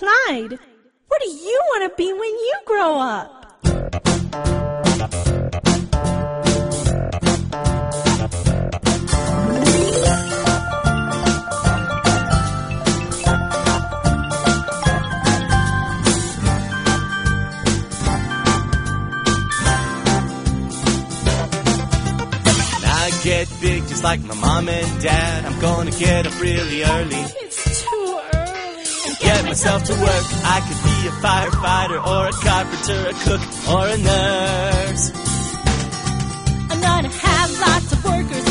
Clyde, what do you want to be when you grow up? Get big just like my mom and dad. I'm gonna get up really early. It's too early. Get myself to work. I could be a firefighter or a carpenter, a cook or a nurse. I'm gonna have lots of workers